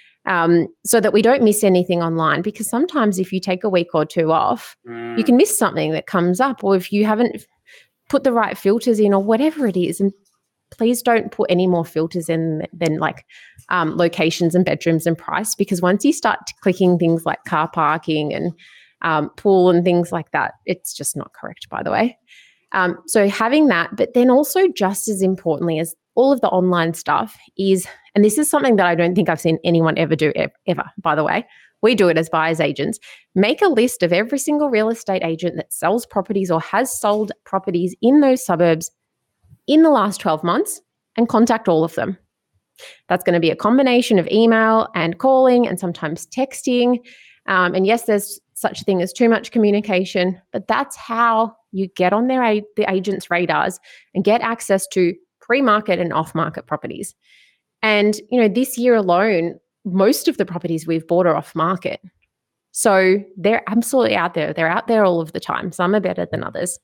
so that we don't miss anything online. Because sometimes if you take a week or two off, you can miss something that comes up, or if you haven't put the right filters in or whatever it is. And please don't put any more filters in than like locations and bedrooms and price, because once you start clicking things like car parking and pool and things like that, it's just not correct, by the way. So having that, but then also just as importantly as all of the online stuff is, and this is something that I don't think I've seen anyone ever do ever, by the way, we do it as buyer's agents, make a list of every single real estate agent that sells properties or has sold properties in those suburbs in the last 12 months and contact all of them. That's going to be a combination of email and calling and sometimes texting. And yes, there's such a thing as too much communication, but that's how you get on the agent's radars and get access to pre-market and off-market properties. And, this year alone, most of the properties we've bought are off-market. So they're absolutely out there. They're out there all of the time. Some are better than others.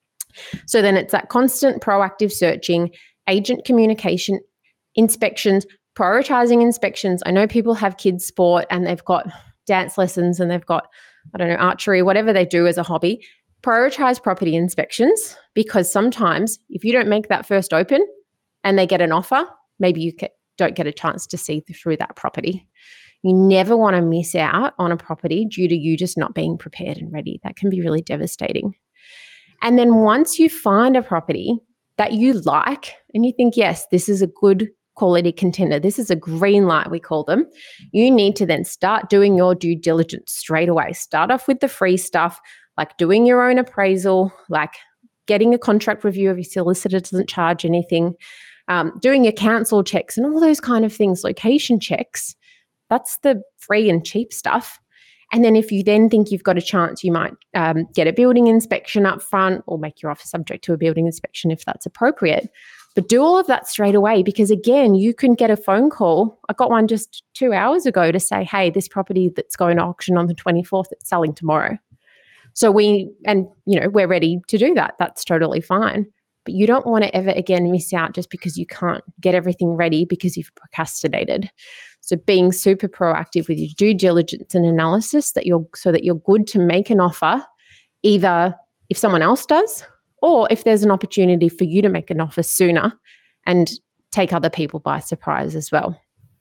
So then it's that constant proactive searching, agent communication, inspections, prioritizing inspections. I know people have kids sport and they've got dance lessons and they've got, archery, whatever they do as a hobby. Prioritize property inspections, because sometimes if you don't make that first open and they get an offer, maybe you don't get a chance to see through that property. You never want to miss out on a property due to you just not being prepared and ready. That can be really devastating. And then once you find a property that you like and you think, yes, this is a good quality contender, this is a green light, we call them, you need to then start doing your due diligence straight away. Start off with the free stuff, like doing your own appraisal, like getting a contract review if your solicitor doesn't charge anything, doing your council checks and all those kind of things, location checks. That's the free and cheap stuff. And then if you then think you've got a chance, you might get a building inspection up front or make your offer subject to a building inspection if that's appropriate. But do all of that straight away, because again, you can get a phone call. I got one just 2 hours ago to say, hey, this property that's going to auction on the 24th, it's selling tomorrow. So we're ready to do that. That's totally fine. But you don't want to ever again miss out just because you can't get everything ready because you've procrastinated. So being super proactive with your due diligence and analysis so that you're good to make an offer, either if someone else does, or if there's an opportunity for you to make an offer sooner and take other people by surprise as well.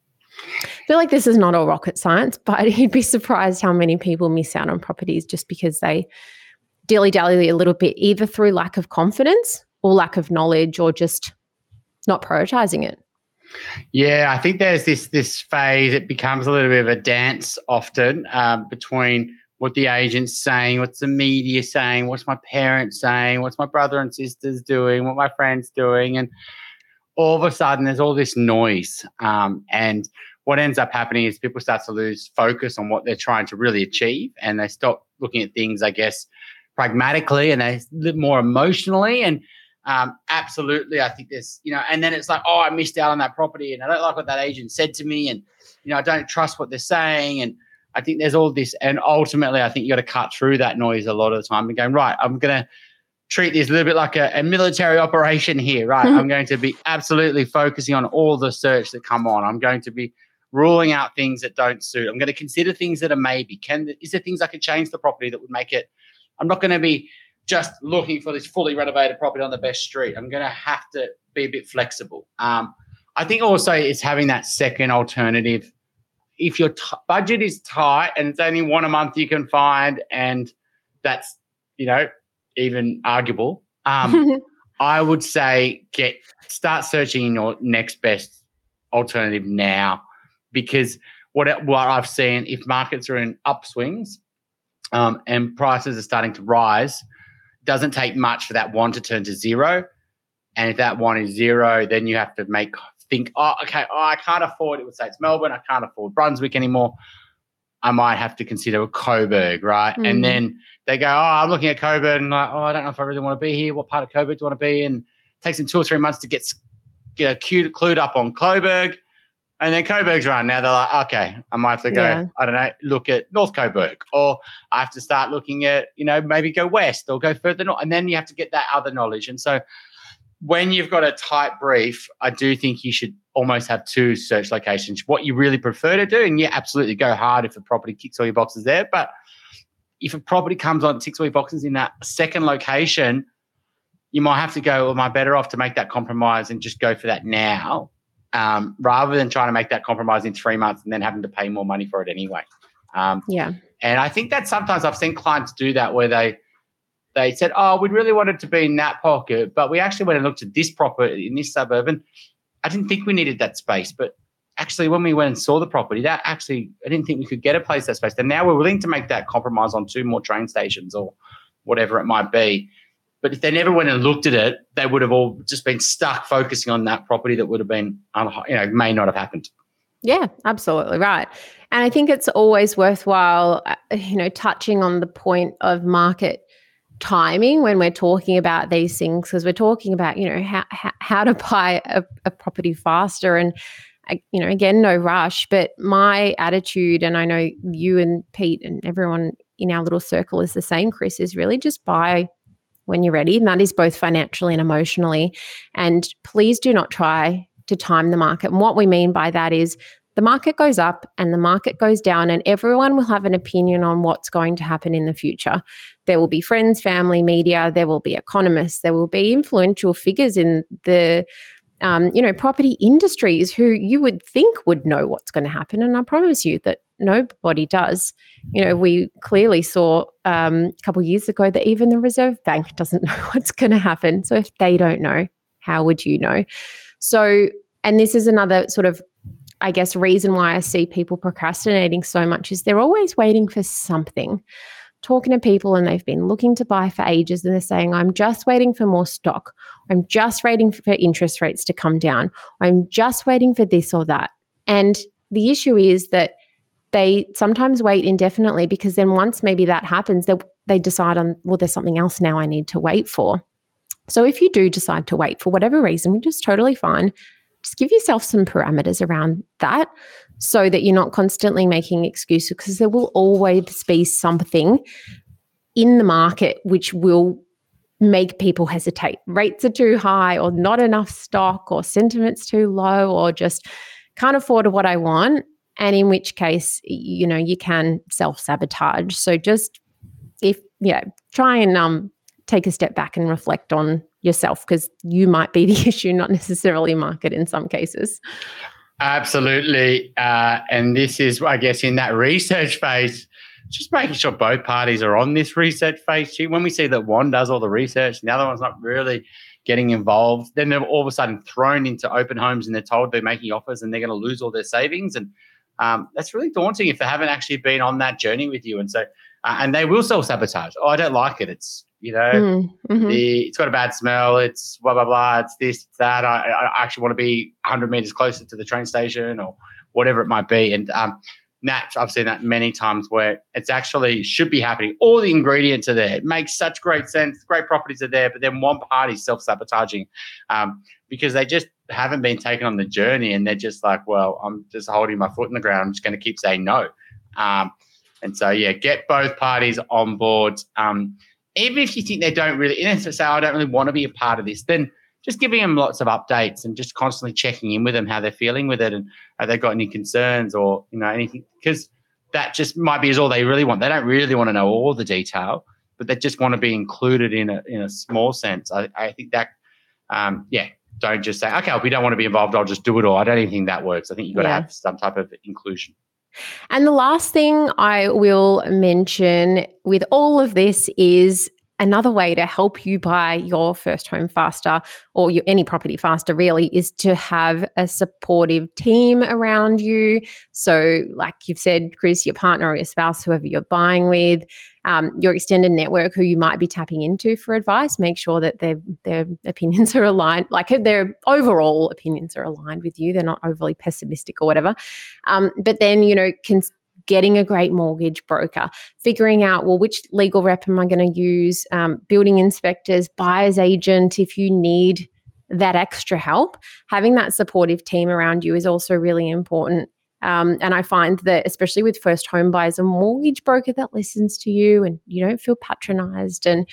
I feel like this is not all rocket science, but you'd be surprised how many people miss out on properties just because they dilly-dally a little bit, either through lack of confidence or lack of knowledge or just not prioritizing it. Yeah, I think there's this phase. It becomes a little bit of a dance often between what the agent's saying, what's the media saying, what's my parents saying, what's my brother and sisters doing, what my friends doing. And all of a sudden there's all this noise. And what ends up happening is people start to lose focus on what they're trying to really achieve. And they stop looking at things, I guess, pragmatically, and they live more emotionally. And absolutely, I think there's, and then it's like, oh, I missed out on that property and I don't like what that agent said to me. And, I don't trust what they're saying. And I think there's all this, and ultimately I think you got to cut through that noise a lot of the time and going, right, I'm going to treat this a little bit like a military operation here, right? I'm going to be absolutely focusing on all the search that come on. I'm going to be ruling out things that don't suit. I'm going to consider things that are maybe. Is there things I could change the property that would make it? I'm not going to be just looking for this fully renovated property on the best street. I'm going to have to be a bit flexible. I think also it's having that second alternative. If your budget is tight and it's only one a month you can find, and that's, even arguable, I would say start searching in your next best alternative now, because what I've seen, if markets are in upswings and prices are starting to rise, it doesn't take much for that one to turn to zero. And if that one is zero, then you have to think, I can't afford, it would say it's Melbourne, I can't afford Brunswick anymore. I might have to consider Coburg, right? Mm. And then they go, I'm looking at Coburg and like, I don't know if I really want to be here. What part of Coburg do I want to be in? It takes them 2 or 3 months to get clued up on Coburg. And then Coburg's run. Now they're like, okay, I might have to go, I don't know, look at North Coburg, or I have to start looking at, maybe go west or go further north. And then you have to get that other knowledge. And so when you've got a tight brief, I do think you should almost have 2 search locations. What you really prefer to do, and absolutely go hard if a property ticks all your boxes there. But if a property comes on, ticks all your boxes in that second location, you might have to go, am I better off to make that compromise and just go for that now, rather than trying to make that compromise in 3 months and then having to pay more money for it anyway. And I think that sometimes I've seen clients do that where they said, we'd really wanted to be in that pocket, but we actually went and looked at this property in this suburb, and I didn't think we needed that space. But actually, when we went and saw the property, I didn't think we could get a place that space. And now we're willing to make that compromise on 2 more train stations or whatever it might be. But if they never went and looked at it, they would have all just been stuck focusing on that property that would have been, may not have happened. Yeah, absolutely right. And I think it's always worthwhile, touching on the point of market timing when we're talking about these things, because we're talking about, how to buy a property faster. And, again, no rush. But my attitude, and I know you and Pete and everyone in our little circle is the same, Chris, is really just buy when you're ready. And that is both financially and emotionally. And please do not try to time the market. And what we mean by that is the market goes up and the market goes down, and everyone will have an opinion on what's going to happen in the future. There will be friends, family, media, there will be economists, there will be influential figures in the property industries who you would think would know what's going to happen. And I promise you that nobody does. We clearly saw a couple of years ago that even the Reserve Bank doesn't know what's going to happen. So if they don't know, how would you know? So, and this is another sort of, I guess, reason why I see people procrastinating so much is they're always waiting for something. Talking to people and they've been looking to buy for ages and they're saying, I'm just waiting for more stock. I'm just waiting for interest rates to come down. I'm just waiting for this or that. And the issue is that they sometimes wait indefinitely, because then once maybe that happens, they decide on, well, there's something else now I need to wait for. So if you do decide to wait for whatever reason, which is totally fine, just give yourself some parameters around that so that you're not constantly making excuses, because there will always be something in the market which will make people hesitate. Rates are too high, or not enough stock, or sentiment's too low, or just can't afford what I want. And in which case, you can self-sabotage. So just try and take a step back and reflect on yourself, because you might be the issue, not necessarily market in some cases. Absolutely. And this is, I guess, in that research phase, just making sure both parties are on this research phase. When we see that one does all the research and the other one's not really getting involved, then they're all of a sudden thrown into open homes and they're told they're making offers and they're going to lose all their savings. And that's really daunting if they haven't actually been on that journey with you. And so, and they will self-sabotage. Oh, I don't like it. It's, it's got a bad smell. It's blah, blah, blah. It's this, it's that. I actually want to be 100 meters closer to the train station or whatever it might be. And I've seen that many times where it's actually should be happening. All the ingredients are there. It makes such great sense. Great properties are there, but then one party's self-sabotaging because they just haven't been taken on the journey, and they're just like, well, I'm just holding my foot in the ground. I'm just going to keep saying no. And so, get both parties on board. Even if you think they don't really, say, I don't really want to be a part of this, then just giving them lots of updates and just constantly checking in with them, how they're feeling with it, and have they got any concerns or anything, because that just might be all they really want. They don't really want to know all the detail, but they just want to be included in a small sense. I think that, don't just say, okay, well, we don't want to be involved, I'll just do it all. I don't even think that works. I think you've got to have some type of inclusion. And the last thing I will mention with all of this is another way to help you buy your first home faster, or any property faster really, is to have a supportive team around you. So like you've said, Chris, your partner or your spouse, whoever you're buying with, your extended network who you might be tapping into for advice, make sure that their opinions are aligned, like their overall opinions are aligned with you. They're not overly pessimistic or whatever. But then, getting a great mortgage broker, figuring out, well, which legal rep am I going to use, building inspectors, buyer's agent, if you need that extra help. Having that supportive team around you is also really important. And I find that especially with first home buyers, a mortgage broker that listens to you and you don't feel patronized, and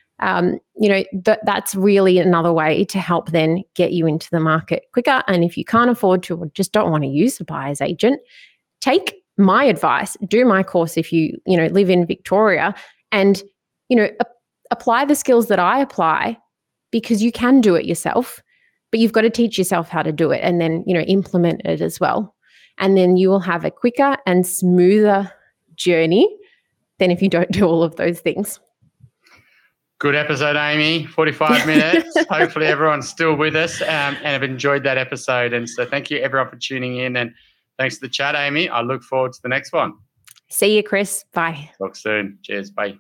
that's really another way to help then get you into the market quicker. And if you can't afford to or just don't want to use a buyer's agent, take my advice, do my course if you live in Victoria, and apply the skills that I apply, because you can do it yourself, but you've got to teach yourself how to do it and then implement it as well. And then you will have a quicker and smoother journey than if you don't do all of those things. Good episode, Amy. 45 minutes. Hopefully everyone's still with us and have enjoyed that episode. And so thank you everyone for tuning in, and thanks for the chat, Amy. I look forward to the next one. See you, Chris. Bye. Talk soon. Cheers. Bye.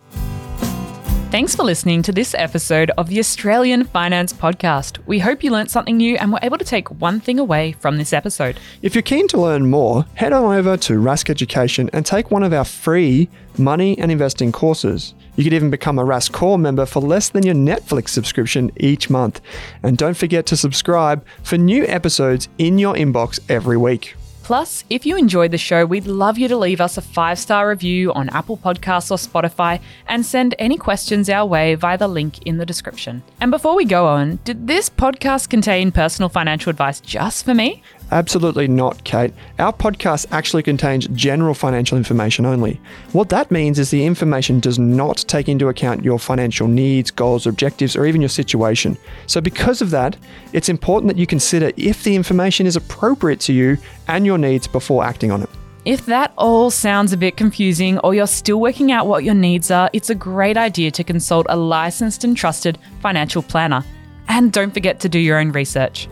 Thanks for listening to this episode of the Australian Finance Podcast. We hope you learnt something new and were able to take one thing away from this episode. If you're keen to learn more, head on over to Rask Education and take one of our free money and investing courses. You could even become a Rask Core member for less than your Netflix subscription each month. And don't forget to subscribe for new episodes in your inbox every week. Plus, if you enjoyed the show, we'd love you to leave us a 5-star review on Apple Podcasts or Spotify, and send any questions our way via the link in the description. And before we go on, did this podcast contain personal financial advice just for me? Absolutely not, Kate. Our podcast actually contains general financial information only. What that means is the information does not take into account your financial needs, goals, objectives, or even your situation. So because of that, it's important that you consider if the information is appropriate to you and your needs before acting on it. If that all sounds a bit confusing, or you're still working out what your needs are, it's a great idea to consult a licensed and trusted financial planner. And don't forget to do your own research.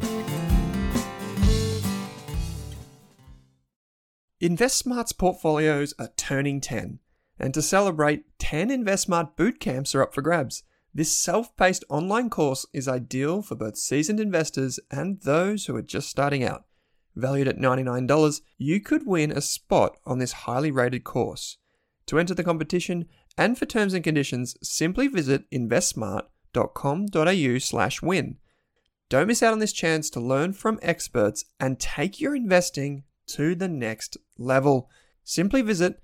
InvestSmart's portfolios are turning 10, and to celebrate, 10 InvestSmart bootcamps are up for grabs. This self-paced online course is ideal for both seasoned investors and those who are just starting out. valued at $99, you could win a spot on this highly rated course. To enter the competition and for terms and conditions, simply visit investsmart.com.au/win. Don't miss out on this chance to learn from experts and take your investing to the next level. Simply visit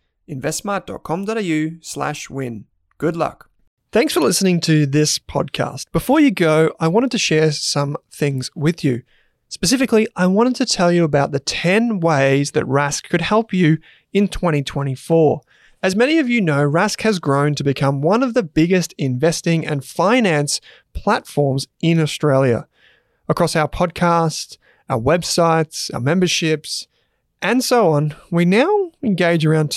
investsmart.com.au/win. Good luck. Thanks for listening to this podcast. Before you go, I wanted to share some things with you. Specifically, I wanted to tell you about the 10 ways that Rask could help you in 2024. As many of you know, Rask has grown to become one of the biggest investing and finance platforms in Australia. Across our podcasts, our websites, our memberships, and so on, we now engage around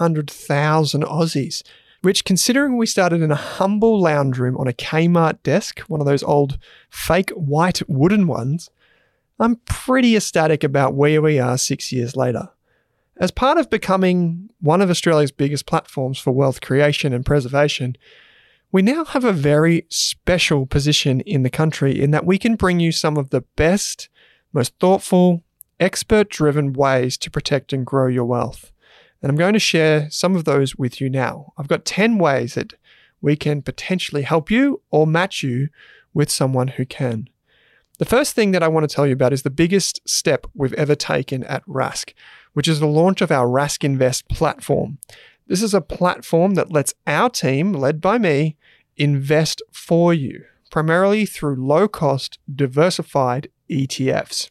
200,000 Aussies, which, considering we started in a humble lounge room on a Kmart desk, one of those old fake white wooden ones, I'm pretty ecstatic about where we are 6 years later. As part of becoming one of Australia's biggest platforms for wealth creation and preservation, we now have a very special position in the country in that we can bring you some of the best, most thoughtful, expert-driven ways to protect and grow your wealth. And I'm going to share some of those with you now. I've got 10 ways that we can potentially help you or match you with someone who can. The first thing that I want to tell you about is the biggest step we've ever taken at Rask, which is the launch of our Rask Invest platform. This is a platform that lets our team, led by me, invest for you, primarily through low-cost, diversified ETFs.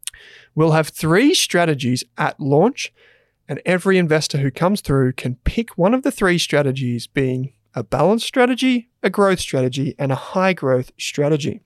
We'll have 3 strategies at launch, and every investor who comes through can pick one of the 3 strategies, being a balanced strategy, a growth strategy, and a high growth strategy.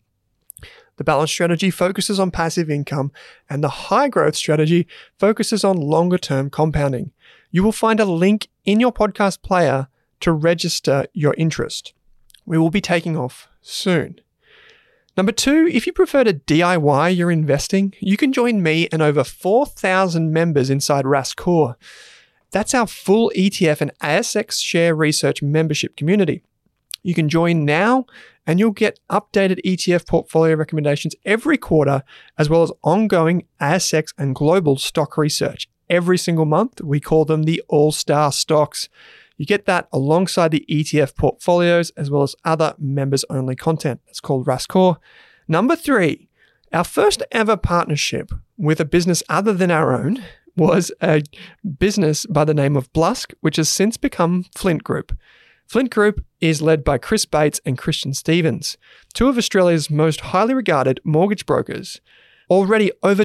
The balanced strategy focuses on passive income, and the high growth strategy focuses on longer term compounding. You will find a link in your podcast player to register your interest. We will be taking off soon. Number 2, if you prefer to DIY your investing, you can join me and over 4,000 members inside Rask Core. That's our full ETF and ASX share research membership community. You can join now and you'll get updated ETF portfolio recommendations every quarter, as well as ongoing ASX and global stock research. Every single month, we call them the All-Star Stocks. You get that alongside the ETF portfolios, as well as other members-only content. It's called Rask Core. Number 3, our first ever partnership with a business other than our own was a business by the name of Blusk, which has since become Flint Group. Flint Group is led by Chris Bates and Christian Stevens, 2 of Australia's most highly regarded mortgage brokers. Already, over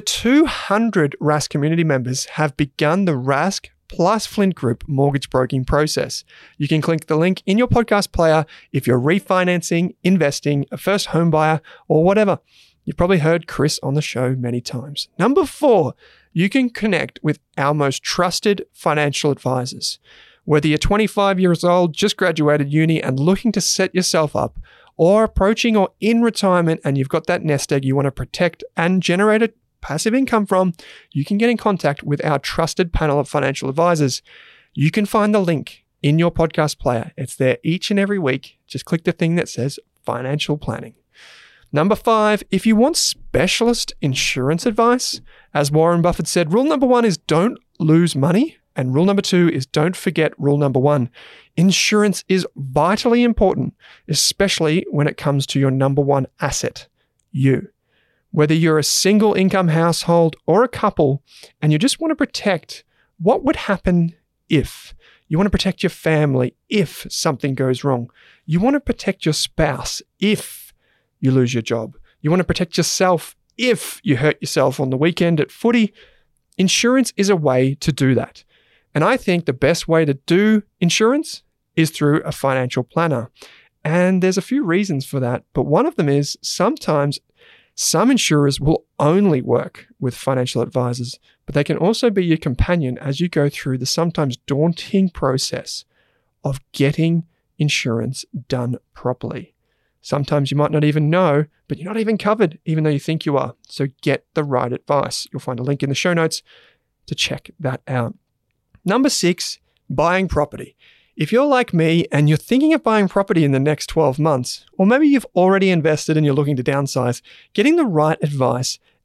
200 Rask community members have begun the Rask plus Flint Group mortgage broking process. You can click the link in your podcast player if you're refinancing, investing, a first home buyer, or whatever. You've probably heard Chris on the show many times. Number 4, you can connect with our most trusted financial advisors. Whether you're 25 years old, just graduated uni and looking to set yourself up, or approaching or in retirement and you've got that nest egg you want to protect and generate a passive income from, you can get in contact with our trusted panel of financial advisors. You can find the link in your podcast player. It's there each and every week. Just click the thing that says financial planning. Number 5, if you want specialist insurance advice, as Warren Buffett said, rule number 1 is don't lose money. And rule number 2 is don't forget rule number 1. Insurance is vitally important, especially when it comes to your number 1 asset, you. Whether you're a single income household or a couple, and you just want to protect what would happen if. You want to protect your family if something goes wrong. You want to protect your spouse if you lose your job. You want to protect yourself if you hurt yourself on the weekend at footy. Insurance is a way to do that. And I think the best way to do insurance is through a financial planner. And there's a few reasons for that, but one of them is sometimes some insurers will only work with financial advisors, but they can also be your companion as you go through the sometimes daunting process of getting insurance done properly. Sometimes you might not even know, but you're not even covered, even though you think you are. So get the right advice. You'll find a link in the show notes to check that out. Number 6, buying property. If you're like me and you're thinking of buying property in the next 12 months, or maybe you've already invested and you're looking to downsize, getting the right advice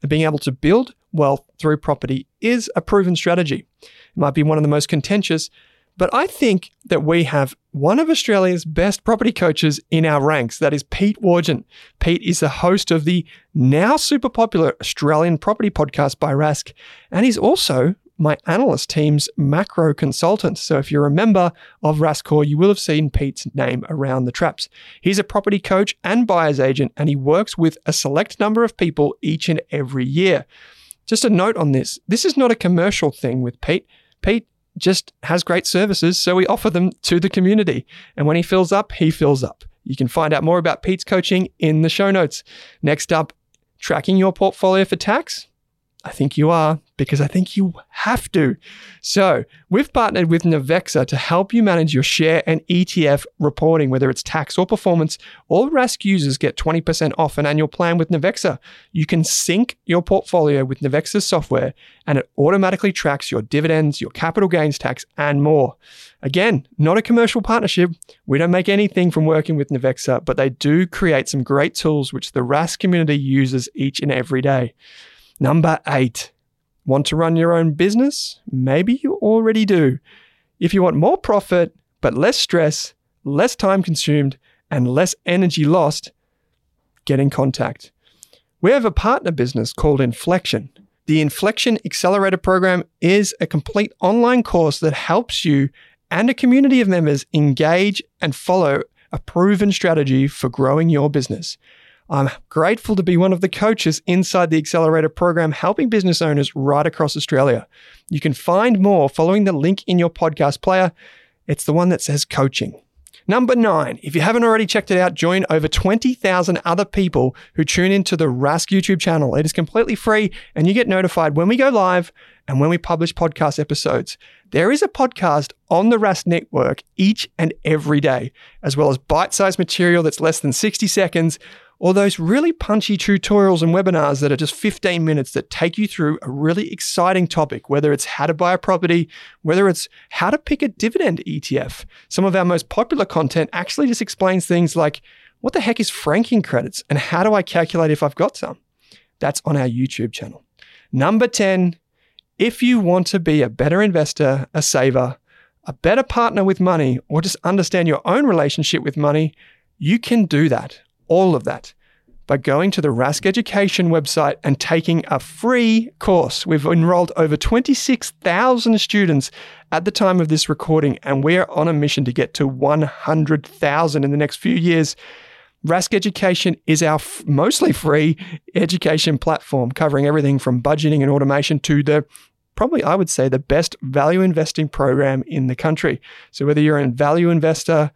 and being able to build wealth through property is a proven strategy. It might be one of the most contentious, but I think that we have one of Australia's best property coaches in our ranks. That is Pete Wargent. Pete is the host of the now super popular Australian property podcast by Rask, and he's also my analyst team's macro consultant. So if you're a member of Raskor, you will have seen Pete's name around the traps. He's a property coach and buyer's agent, and he works with a select number of people each and every year. Just a note on this. This is not a commercial thing with Pete. Pete just has great services, so we offer them to the community. And when he fills up, he fills up. You can find out more about Pete's coaching in the show notes. Next up, tracking your portfolio for tax? I think you are, because I think you have to. So we've partnered with Navexa to help you manage your share and ETF reporting, whether it's tax or performance. All Rask users get 20% off an annual plan with Navexa. You can sync your portfolio with Navexa's software, and it automatically tracks your dividends, your capital gains tax, and more. Again, not a commercial partnership. We don't make anything from working with Navexa, but they do create some great tools which the Rask community uses each and every day. Number 8, want to run your own business? Maybe you already do. If you want more profit, but less stress, less time consumed, and less energy lost, get in contact. We have a partner business called Inflection. The Inflection Accelerator Program is a complete online course that helps you and a community of members engage and follow a proven strategy for growing your business. I'm grateful to be one of the coaches inside the Accelerator program, helping business owners right across Australia. You can find more following the link in your podcast player. It's the one that says coaching. Number 9, if you haven't already checked it out, join over 20,000 other people who tune into the Rask YouTube channel. It is completely free, and you get notified when we go live and when we publish podcast episodes. There is a podcast on the Rask network each and every day, as well as bite-sized material that's less than 60 seconds, or those really punchy tutorials and webinars that are just 15 minutes that take you through a really exciting topic, whether it's how to buy a property, whether it's how to pick a dividend ETF. Some of our most popular content actually just explains things like, what the heck is franking credits and how do I calculate if I've got some? That's on our YouTube channel. Number 10, if you want to be a better investor, a saver, a better partner with money, or just understand your own relationship with money, you can do that. All of that by going to the Rask Education website and taking a free course. We've enrolled over 26,000 students at the time of this recording, and we're on a mission to get to 100,000 in the next few years. Rask Education is our mostly free education platform, covering everything from budgeting and automation to the probably, I would say, the best value investing program in the country. So whether you're a value investor,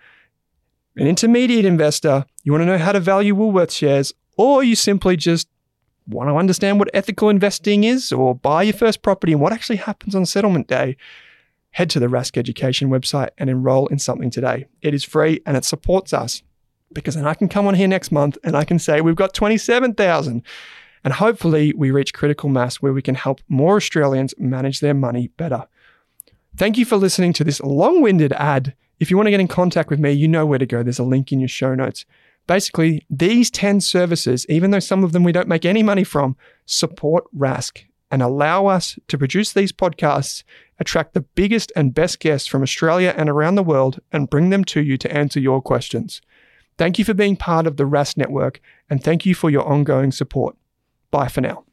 an intermediate investor, you want to know how to value Woolworths shares, or you simply just want to understand what ethical investing is or buy your first property and what actually happens on settlement day, head to the Rask Education website and enroll in something today. It is free and it supports us, because then I can come on here next month and I can say we've got 27,000, and hopefully we reach critical mass where we can help more Australians manage their money better. Thank you for listening to this long-winded ad. If you want to get in contact with me, you know where to go. There's a link in your show notes. Basically, these 10 services, even though some of them we don't make any money from, support Rask and allow us to produce these podcasts, attract the biggest and best guests from Australia and around the world, and bring them to you to answer your questions. Thank you for being part of the Rask Network, and thank you for your ongoing support. Bye for now.